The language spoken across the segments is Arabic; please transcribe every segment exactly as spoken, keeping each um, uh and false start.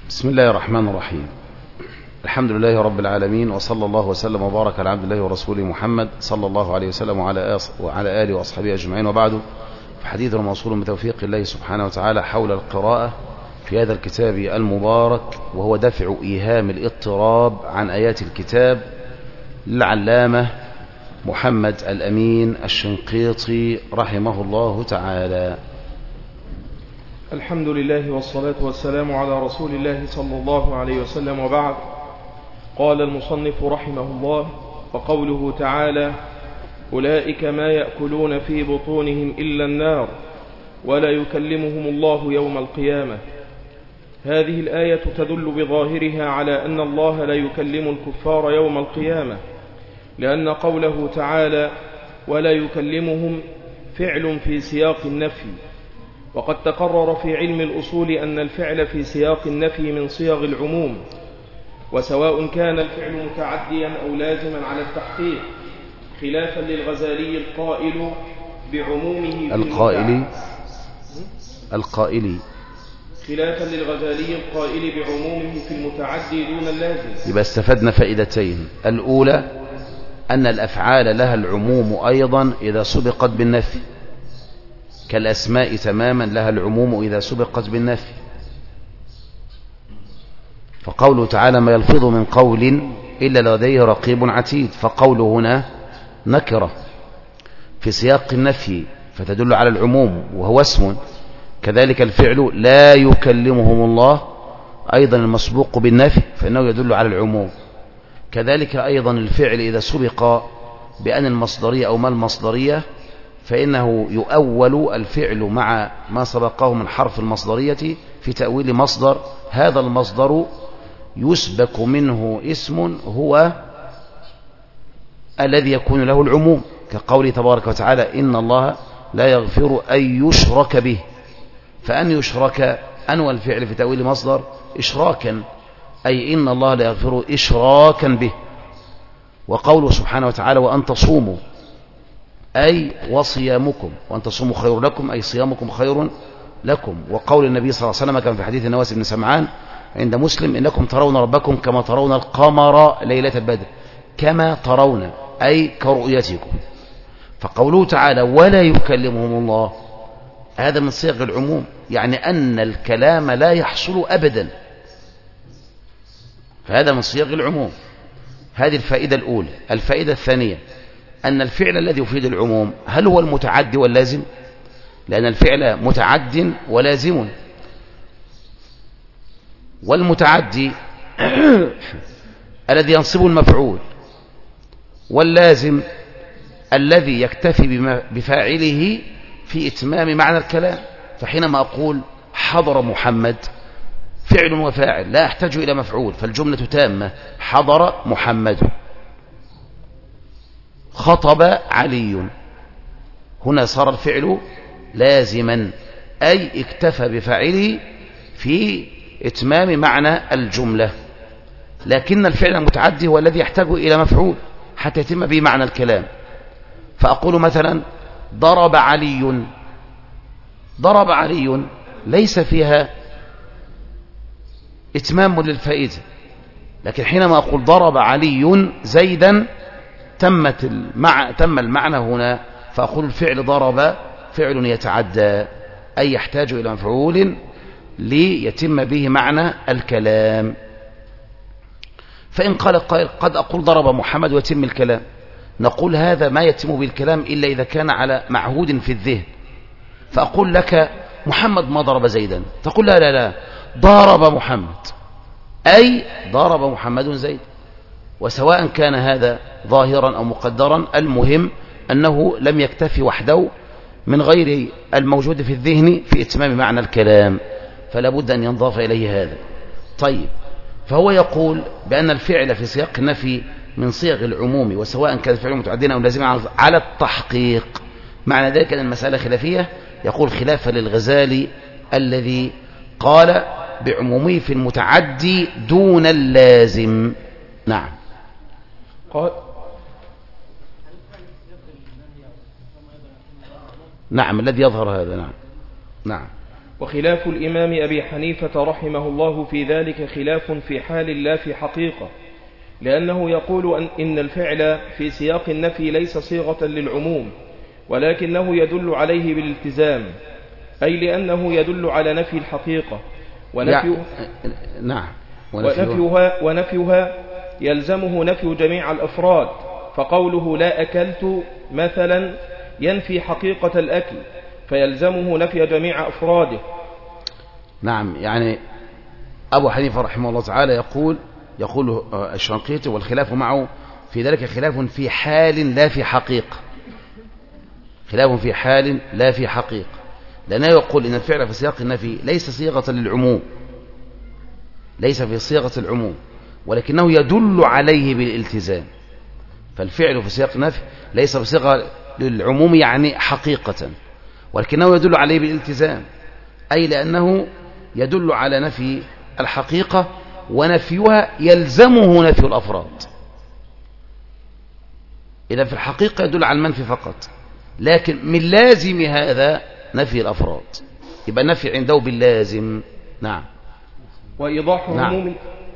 بسم الله الرحمن الرحيم. الحمد لله رب العالمين، وصلى الله وسلم وبارك على عبد الله ورسوله محمد صلى الله عليه وسلم وعلى آله وأصحابه أجمعين، وبعد. فحديث موصول بتوفيق الله سبحانه وتعالى حول القراءة في هذا الكتاب المبارك، وهو دفع إيهام الاضطراب عن آيات الكتاب للعلامة محمد الأمين الشنقيطي رحمه الله تعالى. الحمد لله والصلاة والسلام على رسول الله صلى الله عليه وسلم، وبعد. قال المصنف رحمه الله: وقوله تعالى: أولئك ما يأكلون في بطونهم إلا النار ولا يكلمهم الله يوم القيامة. هذه الآية تدل بظاهرها على أن الله لا يكلم الكفار يوم القيامة، لأن قوله تعالى ولا يكلمهم فعل في سياق النفي، وقد تقرر في علم الأصول أن الفعل في سياق النفي من صيغ العموم، وسواء كان الفعل متعديا أو لازما على التحقيق، خلافا للغزالي القائل بعمومه القائل القائل خلافا للغزالي القائل بعمومه في المتعدي دون اللازم. يبقى استفدنا فائدتين: الأولى أن الأفعال لها العموم أيضا إذا سبقت بالنفي، كالأسماء تماما لها العموم إذا سبقت بالنفي. فقوله تعالى ما يلفظ من قول إلا لديه رقيب عتيد، فقوله هنا نكرة في سياق النفي فتدل على العموم وهو اسم. كذلك الفعل لا يكلمهم الله أيضا المسبوق بالنفي فإنه يدل على العموم. كذلك أيضا الفعل إذا سبق بأن المصدرية أو ما المصدرية فإنه يؤول الفعل مع ما سبقه من حرف المصدرية في تأويل مصدر، هذا المصدر يسبك منه اسم هو الذي يكون له العموم، كقوله تبارك وتعالى إن الله لا يغفر أن يشرك به، فأن يشرك أنوى الفعل في تأويل مصدر إشراكا، أي إن الله لا يغفر إشراكا به. وقوله سبحانه وتعالى وأن تصوموا أي وصيامكم، وأن تصوموا خير لكم أي صيامكم خير لكم. وقول النبي صلى الله عليه وسلم كان في حديث النواس بن سمعان عند مسلم إنكم ترون ربكم كما ترون القمر ليلة البدر، كما ترون أي كرؤيتكم. فقوله تعالى ولا يكلمهم الله هذا من صيغ العموم، يعني أن الكلام لا يحصل أبدا، فهذا من صيغ العموم. هذه الفائدة الأولى. الفائدة الثانية أن الفعل الذي يفيد العموم هل هو المتعدي واللازم؟ لأن الفعل متعد ولازم، والمتعدي الذي ينصب المفعول، واللازم الذي يكتفي بفاعله في إتمام معنى الكلام. فحينما أقول حضر محمد فعل وفاعل لا يحتاج إلى مفعول، فالجملة تامة، حضر محمد. خطب علي، هنا صار الفعل لازما أي اكتفى بفاعله في إتمام معنى الجملة. لكن الفعل المتعدي هو الذي يحتاج إلى مفعول حتى يتم به معنى الكلام. فأقول مثلا ضرب علي، ضرب علي ليس فيها إتمام للفائدة، لكن حينما أقول ضرب علي زيدا تمت المع... تم المعنى هنا. فأقول الفعل ضرب فعل يتعدى أي يحتاج إلى مفعول ليتم به معنى الكلام. فإن قال القائل قد أقول ضرب محمد ويتم الكلام، نقول هذا ما يتم بالكلام إلا إذا كان على معهود في الذهن. فأقول لك محمد ما ضرب زيدا، تقول لا لا لا ضرب محمد أي ضرب محمد زيد. وسواء كان هذا ظاهرا أو مقدرا، المهم أنه لم يكتفي وحده من غير الموجود في الذهن في إتمام معنى الكلام، فلا بد أن ينضاف إليه هذا. طيب، فهو يقول بأن الفعل في سياق النفي من صيغ العموم، وسواء كان الفعل متعديا أو لازما على التحقيق. معنى ذلك أن المسألة خلافية، يقول خلافا للغزالي الذي قال بعمومه في المتعدي دون اللازم. نعم. قال نعم الذي يظهر هذا. نعم نعم وخلاف الإمام أبي حنيفة رحمه الله في ذلك خلاف في حال لا في حقيقة، لأنه يقول أن إن الفعل في سياق النفي ليس صيغة للعموم، ولكنه يدل عليه بالالتزام، أي لأنه يدل على نفي الحقيقة، ونفي نعم ونفيها, ونفيها يلزمه نفي جميع الأفراد، فقوله لا أكلت مثلا ينفي حقيقة الأكل، فيلزمه نفي جميع أفراده. نعم، يعني أبو حنيفة رحمه الله تعالى يقول يقول الشنقيطي والخلاف معه في ذلك خلاف في حال لا في حقيقة، خلاف في حال لا في حقيقة، لأنه يقول إن الفعل في سياق النفي ليس صيغة للعموم، ليس في صيغة العموم، ولكنه يدل عليه بالالتزام. فالفعل في سياق النفي ليس بصيغة للعموم يعني حقيقة، ولكنه يدل عليه بالالتزام، أي لأنه يدل على نفي الحقيقة، ونفيها يلزمه نفي الأفراد. إذا في الحقيقة يدل على المنفي فقط، لكن من لازم هذا نفي الأفراد، يبقى النفي عنده باللازم. نعم. وإيضاح نعم. عموم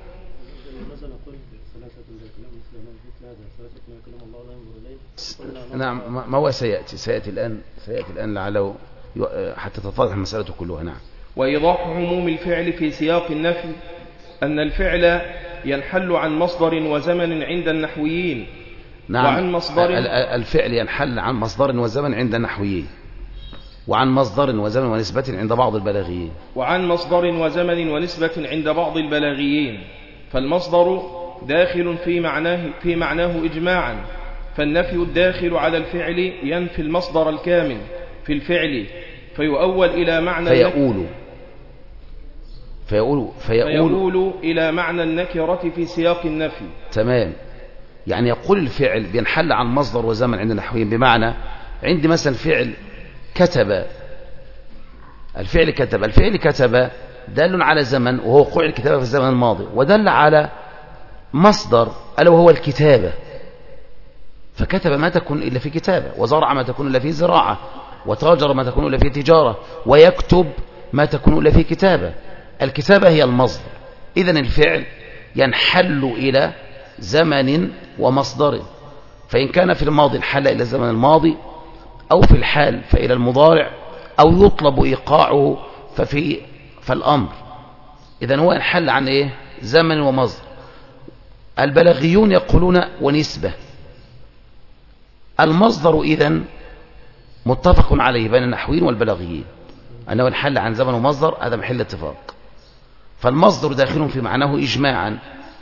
نعم، ما هو سيأتي سيأتي الآن سيأتي الآن لعله حتى تتضح المسألة كلها. نعم. وإيضاح عموم الفعل في سياق النفي أن الفعل ينحل عن مصدر وزمن عند النحويين. نعم. وعن مصدر الفعل ينحل عن مصدر وزمن عند النحويين، وعن مصدر وزمن ونسبة عند بعض البلاغيين. وعن مصدر وزمن ونسبة عند بعض البلاغيين، فالمصدر داخل في معناه في معناه إجماعا، فالنفي الداخل على الفعل ينفي المصدر الكامل في الفعل، فيؤول إلى معنى فيقول فيقول فيقول, فيقول إلى معنى النكرة في سياق النفي. تمام. يعني يقول الفعل بينحل عن مصدر وزمن عند النحويين، بمعنى عندي مثلا فعل كتب، الفعل كتب الفعل كتب دل على زمن وهو وقوع الكتابة في الزمن الماضي، ودل على مصدر ألا وهو الكتابة، فكتب ما تكون إلا في كتابة، وزرع ما تكون إلا في زراعة، وتاجر ما تكون إلا في تجارة، ويكتب ما تكون إلا في كتابة. الكتابة هي المصدر. إذن الفعل ينحل إلى زمن ومصدر، فإن كان في الماضي انحل إلى الزمن الماضي، أو في الحال فإلى المضارع، أو يطلب إيقاعه ففي فالأمر. إذن هو انحل عن إيه؟ زمن ومصدر. البلاغيون يقولون ونسبة. المصدر إذن متفق عليه بين النحويين والبلاغيين أنه انحل عن زمن ومصدر، هذا محل اتفاق. فالمصدر داخل في معناه إجماعا،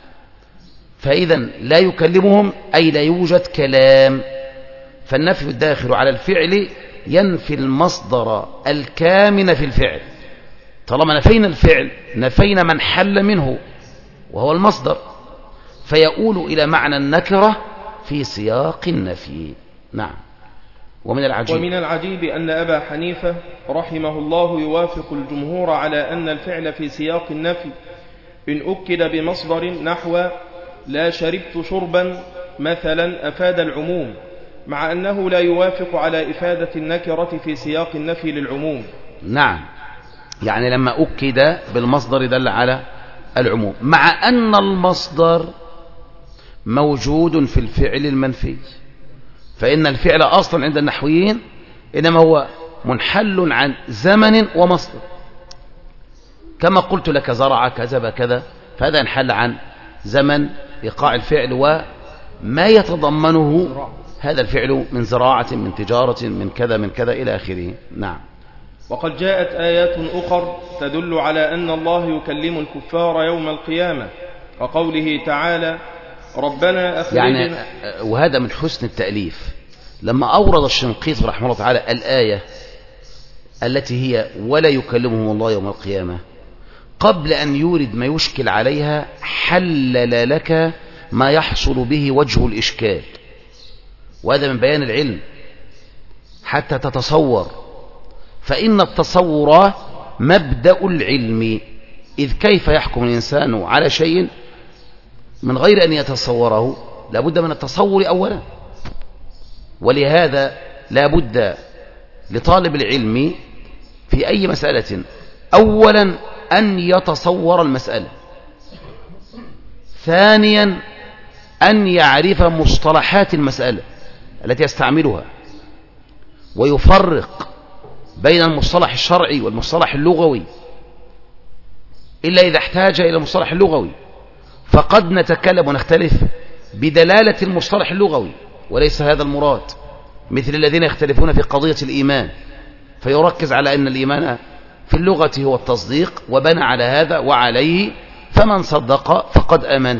فإذا لا يكلمهم أي لا يوجد كلام. فالنفي الداخل على الفعل ينفي المصدر الكامن في الفعل. طالما نفينا الفعل نفينا من حل منه وهو المصدر، فيؤول إلى معنى النكرة في سياق النفي. نعم. ومن العجيب ومن العجيب أن أبا حنيفة رحمه الله يوافق الجمهور على أن الفعل في سياق النفي إن أكد بمصدر نحو لا شربت شربا مثلا أفاد العموم، مع أنه لا يوافق على إفادة النكرة في سياق النفي للعموم. نعم، يعني لما أكد بالمصدر دل على العموم، مع أن المصدر موجود في الفعل المنفي، فإن الفعل أصلا عند النحويين إنما هو منحل عن زمن ومصدر. كما قلت لك زرع كذب كذا، فهذا ينحل عن زمن إيقاع الفعل وما يتضمنه هذا الفعل من زراعة، من تجارة، من كذا من كذا إلى آخره. نعم. وقد جاءت آيات أخر تدل على أن الله يكلم الكفار يوم القيامة، وقوله تعالى ربنا أخرجنا. يعني وهذا من حسن التأليف، لما أورد الشنقيطي رحمه الله تعالى الآية التي هي ولا يكلمهم الله يوم القيامة، قبل أن يورد ما يشكل عليها حلل لك ما يحصل به وجه الإشكال، وهذا من بيان العلم حتى تتصور، فإن التصور مبدأ العلم. إذ كيف يحكم الإنسان على شيء من غير أن يتصوره؟ لابد من التصور أولا. ولهذا لابد لطالب العلم في أي مسألة أولا أن يتصور المسألة، ثانيا أن يعرف مصطلحات المسألة التي يستعملها، ويفرق بين المصطلح الشرعي والمصطلح اللغوي، إلا إذا احتاج إلى المصطلح اللغوي، فقد نتكلم ونختلف بدلالة المصطلح اللغوي وليس هذا المراد، مثل الذين يختلفون في قضية الإيمان، فيركز على أن الإيمان في اللغة هو التصديق وبنى على هذا وعليه، فمن صدق فقد آمن.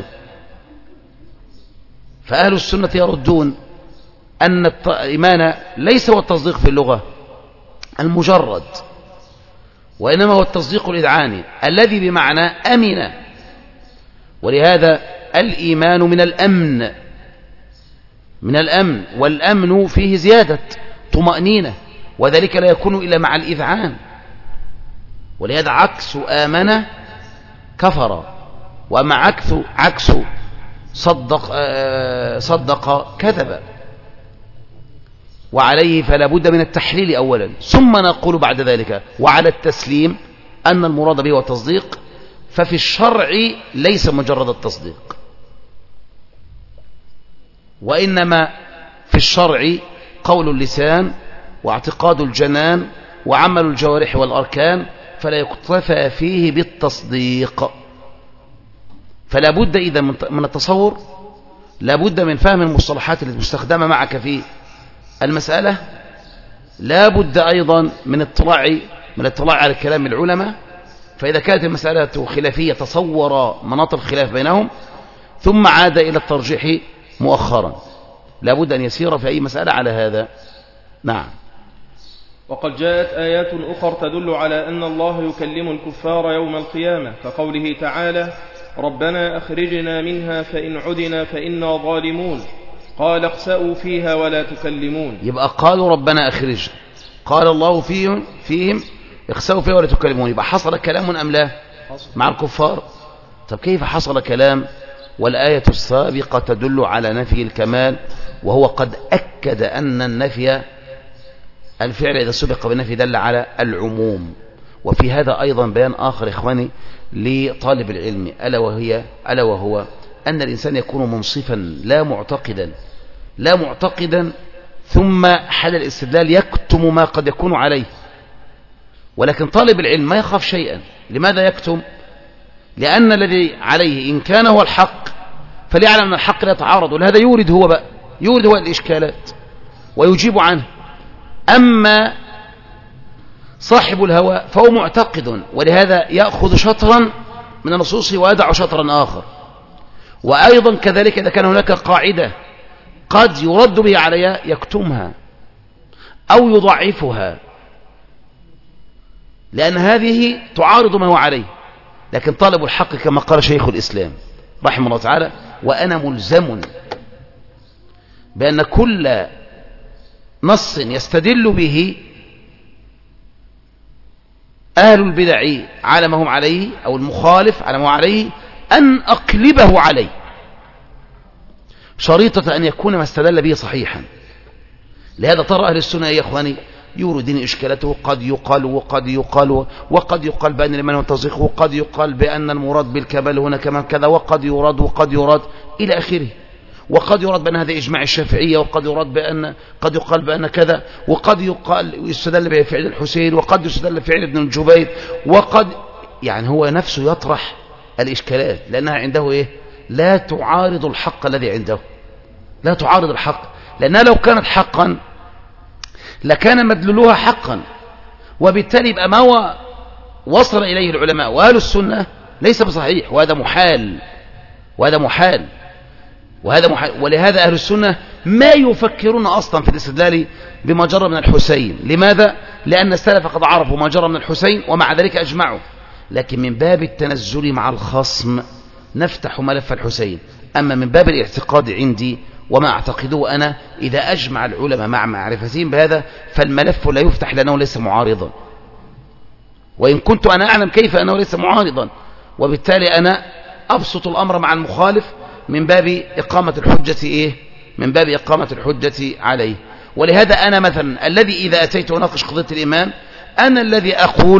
فأهل السنة يردون أن الإيمان ليس هو التصديق في اللغة المجرد، وإنما هو التصديق الإذعاني الذي بمعنى أمن، ولهذا الإيمان من الأمن، من الأمن، والأمن فيه زيادة طمأنينة، وذلك لا يكون إلا مع الإذعان، ولهذا عكس آمن كفر، وأما عكس عكس صدق صدق كذب، وعليه فلا بد من التحليل أولا، ثم نقول بعد ذلك وعلى التسليم أن المراد به هو التصديق. ففي الشرع ليس مجرد التصديق، وإنما في الشرع قول اللسان واعتقاد الجنان وعمل الجوارح والأركان، فلا يكتفى فيه بالتصديق. فلا بد إذا من التصور، لا بد من فهم المصطلحات المستخدمة معك في المسألة، لا بد أيضا من اطلاع من اطلاع على كلام العلماء، فإذا كانت المسألة خلافية تصور مناط الخلاف بينهم، ثم عاد إلى الترجيح مؤخرا. لا بد أن يسير في أي مسألة على هذا. نعم. وقد جاءت آيات أخرى تدل على أن الله يكلم الكفار يوم القيامة، كقوله تعالى: ربنا أخرجنا منها فإن عدنا فإنا ظالمون، قال اخسأوا فيها ولا تكلمون. يبقى قالوا ربنا أخرج، قال الله فيهم فيهم اخسأوا فيها ولا تكلمون، يبقى حصل كلام أم لا مع الكفار؟ طب كيف حصل كلام والآية السابقة تدل على نفي الكمال، وهو قد أكد أن النفي الفعل إذا سبق بالنفي دل على العموم. وفي هذا أيضا بيان آخر إخواني لطالب العلم، ألا وهي ألا وهو أن الإنسان يكون منصفا لا معتقدا لا معتقدا ثم حال الاستدلال يكتم ما قد يكون عليه. ولكن طالب العلم ما يخاف شيئا. لماذا يكتم؟ لأن الذي عليه إن كان هو الحق فليعلم أن الحق لا يتعارض، ولهذا يورد هو بقى يورد هو الإشكالات ويجيب عنه. أما صاحب الهوى فهو معتقد، ولهذا يأخذ شطرا من النصوص ويدع شطرا آخر. وأيضا كذلك إذا كان هناك قاعدة قد يرد به عليها يكتمها أو يضعفها، لأن هذه تعارض ما هو عليه. لكن طالب الحق كما قال شيخ الإسلام رحمه الله تعالى: وأنا ملزم بأن كل نص يستدل به أهل البدع على ما هم عليه أو المخالف على ما هو عليه أن أقلبه عليه، شريطة أن يكون ما استدل به صحيحا. لهذا ترى أهل السنة يا إخواني يوردين إشكالته، قد يقال وقد يقال وقد يقال بأن لمن هو تصديق، وقد يقال بأن المراد بالكمال هنا كمان كذا، وقد يراد وقد يراد إلى آخره، وقد يراد بأن هذا إجماع الشافعية، وقد يراد بأن قد يقال بأن كذا، وقد يقال يستدل بفعل الحسين، وقد يستدل بفعل ابن الجبير، وقد يعني هو نفسه يطرح الإشكالات لأنها عنده إيه؟ لا تعارض الحق الذي عنده، لا تعارض الحق، لأنها لو كانت حقا لكان مدلولها حقا، وبالتالي يبقى ما هو وصل إليه العلماء وأهل السنة ليس بصحيح، وهذا محال وهذا محال وهذا محال. ولهذا أهل السنة ما يفكرون أصلا في الاستدلال بما جرى من الحسين. لماذا؟ لأن السلف قد عرفوا ما جرى من الحسين ومع ذلك أجمعوا، لكن من باب التنزل مع الخصم نفتح ملف الحسين. أما من باب الاعتقاد عندي وما أعتقده أنا، إذا أجمع العلماء مع معرفتهم بهذا فالملف لا يفتح لأنه ليس معارضا، وإن كنت أنا أعلم كيف أنه ليس معارضا، وبالتالي أنا أبسط الأمر مع المخالف من باب إقامة الحجة إيه؟ من باب إقامة الحجة عليه. ولهذا أنا مثلا الذي إذا أتيت أناقش قضية الإيمان أنا الذي أقول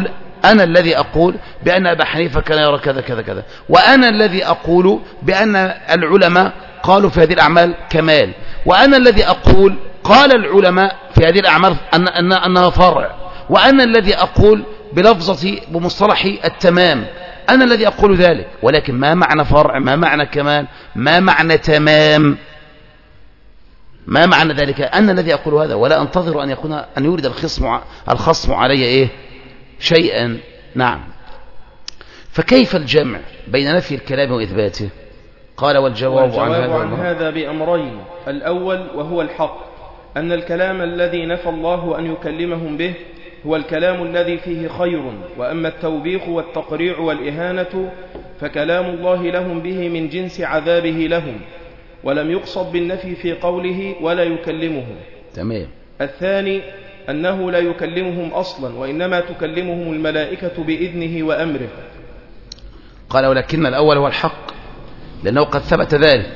أنا الذي أقول بأن أبا حنيفة كان يرى كذا كذا كذا، وأنا الذي أقول بأن العلماء قالوا في هذه الأعمال كمال، وأنا الذي أقول قال العلماء في هذه الأعمال أن أن أنها فرع، وأنا الذي أقول بلفظة بمصطلح التمام، أنا الذي أقول ذلك. ولكن ما معنى فرع؟ ما معنى كمال؟ ما معنى تمام؟ ما معنى ذلك؟ أنا الذي أقول هذا، ولا أنتظر أن يكون أن يورد الخصم الخصم علي إيه شيئا. نعم. فكيف الجمع بين نفي الكلام وإثباته؟ قال والجواب, والجواب عن, هذا, عن هذا بأمرين. الأول وهو الحق، أن الكلام الذي نفى الله أن يكلمهم به هو الكلام الذي فيه خير، وأما التوبيخ والتقريع والإهانة فكلام الله لهم به من جنس عذابه لهم، ولم يقصد بالنفي في قوله ولا يكلمهم. تمام. الثاني أنه لا يكلمهم أصلا، وإنما تكلمهم الملائكة بإذنه وأمره. قال ولكن الأول هو الحق، لأنه قد ثبت ذلك،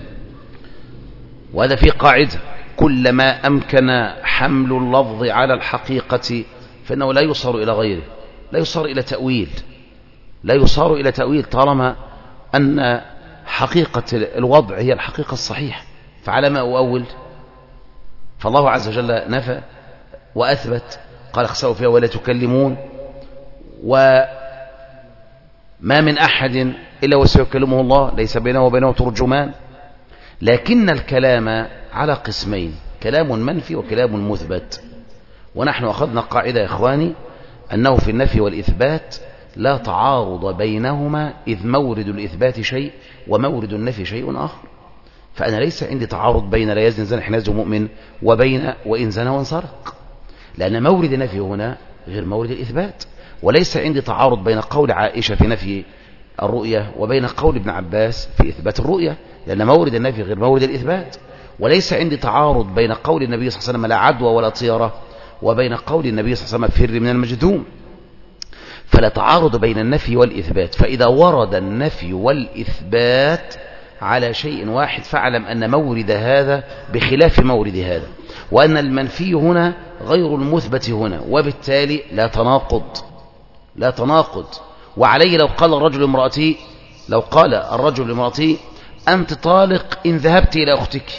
وهذا فيه قاعدة: كلما أمكن حمل اللفظ على الحقيقة فإنه لا يصار إلى غيره، لا يصار إلى تأويل، لا يصار إلى تأويل طالما أن حقيقة الوضع هي الحقيقة الصحيحة. فعلى ما أؤول؟ فالله عز وجل نفى وأثبت، قال اخسأوا فيها ولا تكلمون، وما من أحد إلا وسيكلمه الله، ليس بينه وبينه ترجمان. لكن الكلام على قسمين: كلام منفي وكلام مثبت. ونحن أخذنا قاعدة يا إخواني أنه في النفي والإثبات لا تعارض بينهما، إذ مورد الإثبات شيء ومورد النفي شيء آخر. فأنا ليس عندي تعارض بين لا يزن زن حين يزن مؤمن وبين وإن زنى وانسرق، لأن مورد النفي هنا غير مورد الإثبات. وليس عندي تعارض بين قول عائشة في نفي الرؤية وبين قول ابن عباس في إثبات الرؤية، لأن مورد النفي غير مورد الإثبات. وليس عندي تعارض بين قول النبي صلى الله عليه وسلم لا عدوى ولا طيرة وبين قول النبي صلى الله عليه وسلم فر من المجذوم. فلا تعارض بين النفي والإثبات. فإذا ورد النفي والإثبات على شيء واحد فاعلم أن مورد هذا بخلاف مورد هذا، وأن المنفي هنا غير المثبت هنا، وبالتالي لا تناقض، لا تناقض. وعليه لو قال الرجل لامرأته، لو قال الرجل لامرأته أنت طالق إن ذهبت إلى أختك،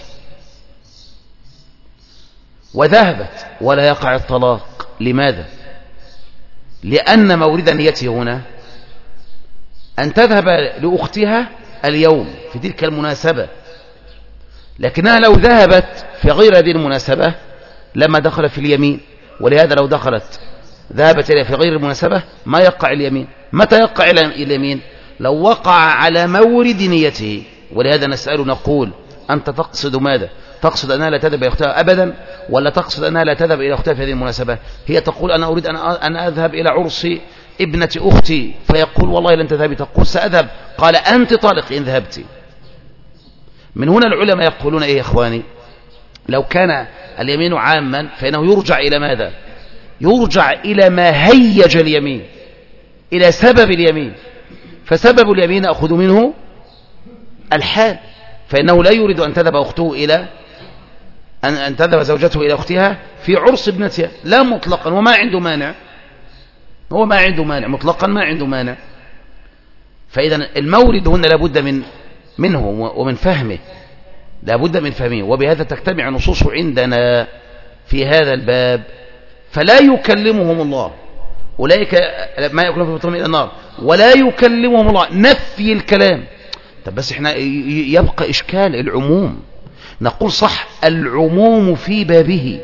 وذهبت ولا يقع الطلاق، لماذا؟ لأن مورد نيته هنا أن تذهب لأختها اليوم في تلك المناسبة، لكنها لو ذهبت في غير هذه المناسبة لما دخل في اليمين. ولهذا لو دخلت ذهبت إليه في غير المناسبة ما يقع اليمين. متى يقع اليمين؟ لو وقع على مورد نيته. ولهذا نسأل نقول أنت تقصد ماذا؟ تقصد أنها لا تذهب إلى أختها أبدا، ولا تقصد أنها لا تذهب إلى أختها في هذه المناسبة؟ هي تقول أنا أريد أن أذهب إلى عرس ابنة أختي، فيقول والله لن تذهبي، تقول سأذهب، قال أنت طالق إن ذهبت. من هنا العلماء يقولون إيه يا إخواني؟ لو كان اليمين عاما فإنه يرجع إلى ماذا؟ يرجع إلى ما هيج اليمين، إلى سبب اليمين. فسبب اليمين أخذ منه الحال، فإنه لا يريد أن تذهب أخته إلى أن, أن تذهب زوجته إلى أختها في عرس ابنتها، لا مطلقا، وما عنده مانع، هو ما عنده مانع مطلقا، ما عنده مانع. فإذا المورد هنا لابد من منه ومن فهمه، لابد من فهمه. وبهذا تجتمع نصوص عندنا في هذا الباب. فلا يكلمهم الله، أولئك ما يأكلون في بطونهم إلى النار، ولا يكلمهم الله، نفي الكلام. طب بس احنا يبقى إشكال العموم. نقول صح العموم في بابه،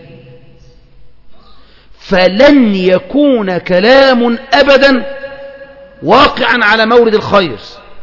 فلن يكون كلام أبدا واقعا على مورد الخير،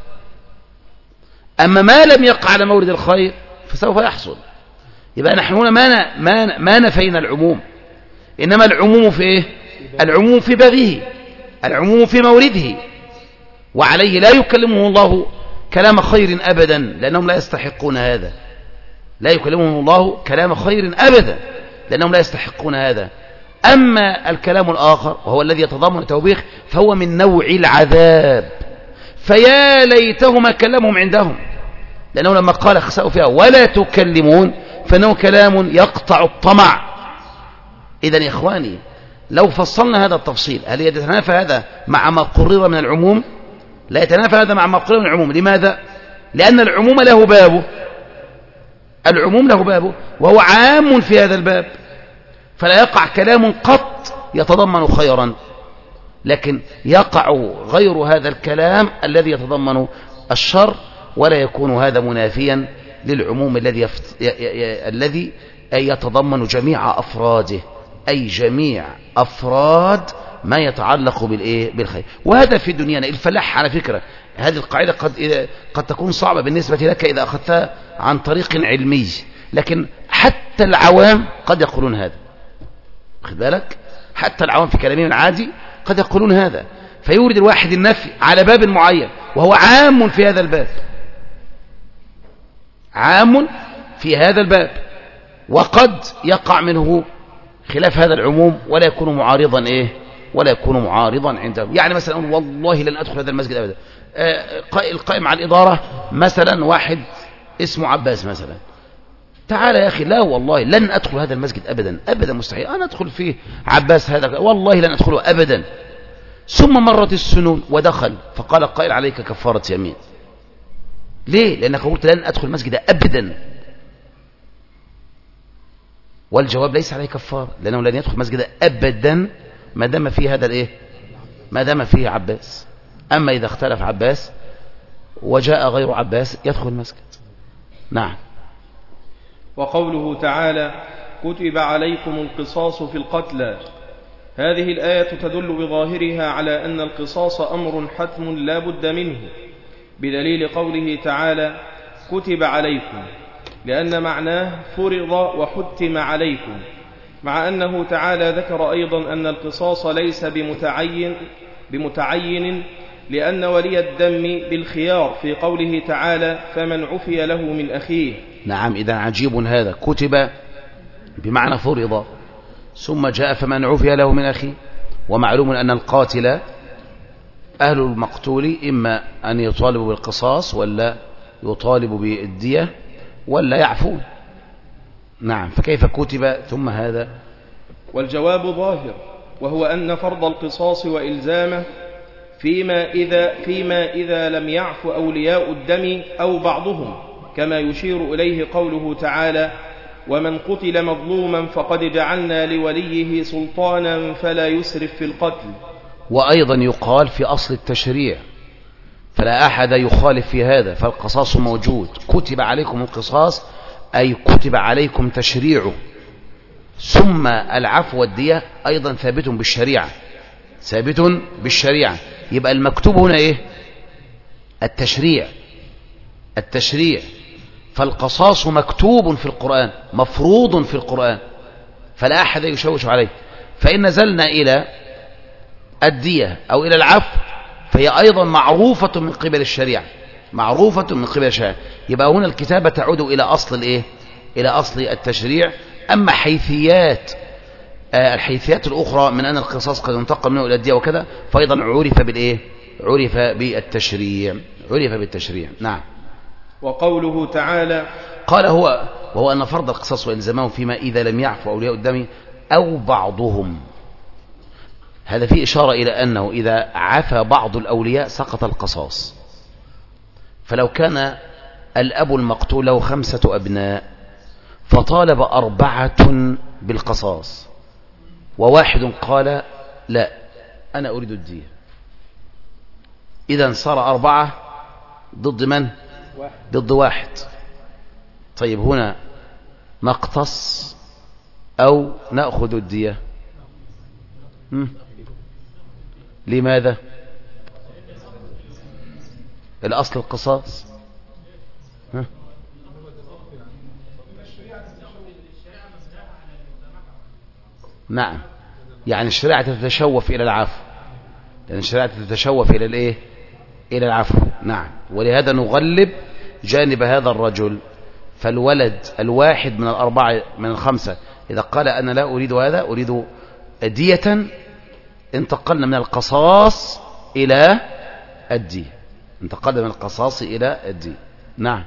أما ما لم يقع على مورد الخير فسوف يحصل. يبقى نحن هنا ما, ما, ما نفينا العموم، إنما العموم في إيه؟ العموم في بابه، العموم في مورده. وعليه لا يكلمه الله كلام خير أبدا، لأنهم لا يستحقون هذا. لا يكلمهم الله كلام خير أبدا لأنهم لا يستحقون هذا. أما الكلام الآخر وهو الذي يتضمن التوبيخ فهو من نوع العذاب، فيا ليتهما كلمهم عندهم، لأنه لما قال اخسأوا فيها ولا تكلمون فإنه كلام يقطع الطمع. إذن يا إخواني لو فصلنا هذا التفصيل هل يتنافى هذا مع ما قرر من العموم؟ لا يتنافى هذا مع ما قرر من العموم. لماذا؟ لأن العموم له بابه، العموم له بابه وهو عام في هذا الباب، فلا يقع كلام قط يتضمن خيرا، لكن يقع غير هذا الكلام الذي يتضمن الشر، ولا يكون هذا منافيا للعموم الذي يفت... ي... ي... الذي يتضمن جميع أفراده، أي جميع أفراد ما يتعلق بالإيه؟ بالخير. وهذا في دنيانا. الفلاح على فكرة هذه القاعدة قد قد تكون صعبة بالنسبة لك إذا أخذتها عن طريق علمي، لكن حتى العوام قد يقولون هذا. خد بالك، حتى العوام في كلامهم العادي قد يقولون هذا، فيورد الواحد النفي على باب معين وهو عام في هذا الباب، عام في هذا الباب، وقد يقع منه خلاف هذا العموم ولا يكون معارضا إيه؟ ولا يكون معارضا عندهم. يعني مثلا أقول والله لن أدخل هذا المسجد أبدا. القائم على الإدارة مثلا واحد اسمه عباس مثلا، تعال يا أخي، لا والله لن أدخل هذا المسجد أبدا أبدا، مستحيل أنا أدخل فيه عباس هذا، والله لن أدخله أبدا. ثم مرت السنون ودخل، فقال القائل عليك كفارة يمين. ليه؟ لأنك قلت لن أدخل المسجد أبدا، والجواب ليس عليه كفارة، لأنه لن يدخل مسجد أبدا ما دام فيه هذا الإيه؟ ما دام فيه عباس. أما إذا اختلف عباس وجاء غير عباس يدخل المسجد. نعم. وقوله تعالى كتب عليكم القصاص في القتلى، هذه الآية تدل بظاهرها على أن القصاص أمر حتم لا بد منه، بدليل قوله تعالى كتب عليكم، لأن معناه فرض وحتم عليكم، مع أنه تعالى ذكر أيضا أن القصاص ليس بمتعين, بمتعين لأن ولي الدم بالخيار في قوله تعالى فمن عفي له من أخيه. نعم، إذا عجيب هذا، كتب بمعنى فرض، ثم جاء فمن عفي له من أخيه، ومعلوم أن القاتل أهل المقتول إما أن يطالبوا بالقصاص ولا يطالبوا بالدية ولا يعفون. نعم، فكيف كتب ثم هذا؟ والجواب ظاهر، وهو أن فرض القصاص وإلزامه فيما إذا, فيما إذا لم يعف أولياء الدم أو بعضهم، كما يشير إليه قوله تعالى ومن قتل مظلوما فقد جعلنا لوليه سلطانا فلا يسرف في القتل. وأيضا يقال في أصل التشريع، فلا أحد يخالف في هذا، فالقصاص موجود، كتب عليكم القصاص أي كتب عليكم تشريعه. ثم العفو والدية أيضا ثابت بالشريعة، ثابت بالشريعة. يبقى المكتوب هنا إيه؟ التشريع، التشريع. فالقصاص مكتوب في القرآن، مفروض في القرآن، فلا أحد يشوش عليه. فإن نزلنا إلى الدية أو إلى العفو فهي أيضا معروفة من قبل الشريعة، معروفة من قبل الشريعة. يبقى هنا الكتابة تعود إلى أصل الإيه؟ إلى أصل التشريع. أما حيثيات آه الحيثيات الأخرى من أن القصاص قد ينتقل منه إلى الدية وكذا، فأيضا عرف بالإيه؟ عرف بالتشريع، عرف بالتشريع. نعم. وقوله تعالى قال هو وهو أن فرض القصاص وإلزامه فيما إذا لم يعفو أولياء الدم أو بعضهم، هذا فيه إشارة إلى أنه إذا عفى بعض الأولياء سقط القصاص. فلو كان الأب المقتول له خمسة أبناء فطالب أربعة بالقصاص، وواحد قال لا أنا أريد الدية، إذن صار أربعة ضد من؟ ضد واحد. طيب هنا نقتص أو نأخذ الدية؟ هم؟ لماذا؟ الأصل القصاص. ها؟ نعم، يعني الشريعة تتشوف إلى العفو، لأن الشريعة تتشوف إلى الإيه؟ إلى العفو. نعم، ولهذا نغلب جانب هذا الرجل. فالولد الواحد من الأربعة من الخمسة إذا قال أنا لا أريد هذا، أريد دية، انتقلنا من القصاص إلى الدية، انتقلنا من القصاص إلى الدية. نعم.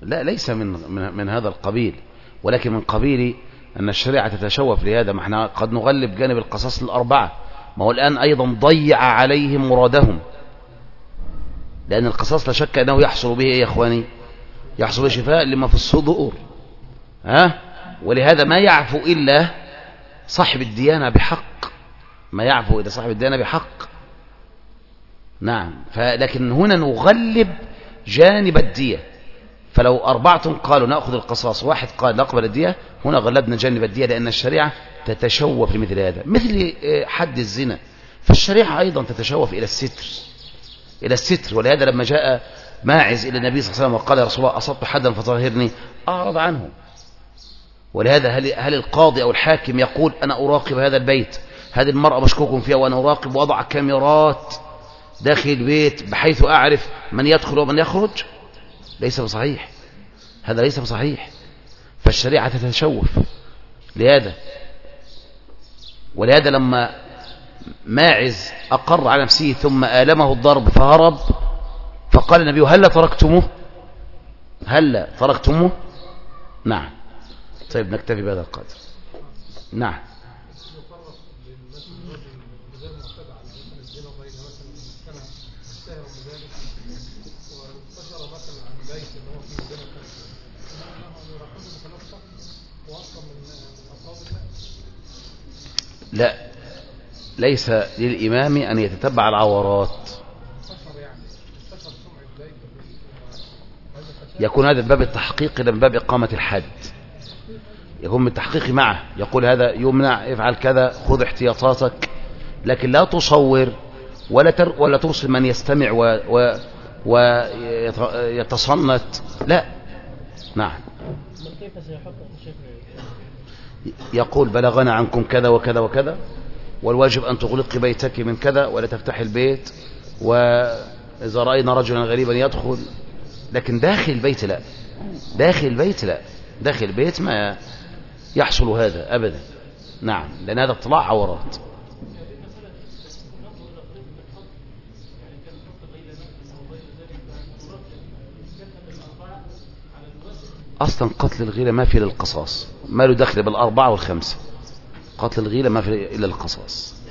لا ليس من, من, من هذا القبيل، ولكن من قبيل أن الشريعة تتشوف لهذا. ما احنا قد نغلب جانب القصاص الأربعة، ما هو الآن أيضا ضيع عليهم مرادهم، لأن القصاص لا شك أنه يحصل به إيه يا إخواني؟ يحصل به شفاء لما في الصدور، ها؟ ولهذا ما يعفو إلا صاحب الديانة بحق، ما يعفو إلا صاحب الديانة بحق. نعم. فلكن هنا نغلب جانب الدية، فلو أربعة قالوا نأخذ القصاص، واحد قال نقبل الدية، هنا غلبنا جانب الدية، لأن الشريعة تتشوف لمثل هذا. مثل حد الزنا، فالشريعة أيضا تتشوف إلى الستر، إلى الستر. ولهذا لما جاء ماعز إلى النبي صلى الله عليه وسلم وقال يا رسول الله أصبت حدا فطهرني، أعرض عنه. ولهذا هل, هل القاضي أو الحاكم يقول أنا أراقب هذا البيت، هذه المرأة مشكوك فيها وأنا أراقب وأضع كاميرات داخل البيت بحيث أعرف من يدخل ومن يخرج؟ ليس بصحيح، هذا ليس بصحيح. فالشريعة تتشوف لهذا. ولهذا لما ماعز أقر على نفسه ثم آلمه الضرب فهرب، فقال النبي هل تركتموه، هل تركتموه؟ نعم. طيب نكتفي بهذا القدر. نعم. لا، ليس للإمام أن يتتبع العورات، يكون هذا باب التحقيق إلى باب إقامة الحد، يكون من التحقيق معه، يقول هذا يمنع، افعل كذا، خذ احتياطاتك، لكن لا تصور ولا تر ولا ترسل من يستمع ويتصنت، لا. نعم. يقول بلغنا عنكم كذا وكذا وكذا، والواجب أن تغلق بيتك من كذا ولا تفتح البيت، وإذا رأينا رجلا غريبا يدخل، لكن داخل البيت لا، داخل البيت لا، داخل البيت ما يحصل هذا أبدا. نعم، لأن هذا اطلاع عورات. أصلا قتل الغيلة ما في للقصاص، ما له دخل بالأربعة والخمسة، قتل الغيلة ما في إلا القصاص.